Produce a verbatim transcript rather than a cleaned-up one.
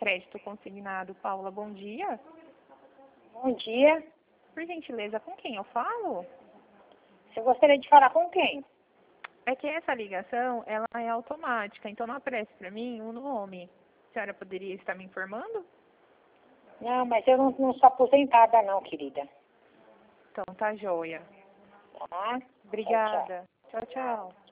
crédito consignado. Paula, bom dia. Bom dia. Por gentileza, com quem eu falo? Você gostaria de falar com quem? É que essa ligação, ela é automática, então não aparece para mim o nome. A senhora poderia estar me informando? Não, mas eu não, não sou aposentada não, querida. Então tá joia. Tá? Obrigada. Tchau, tchau.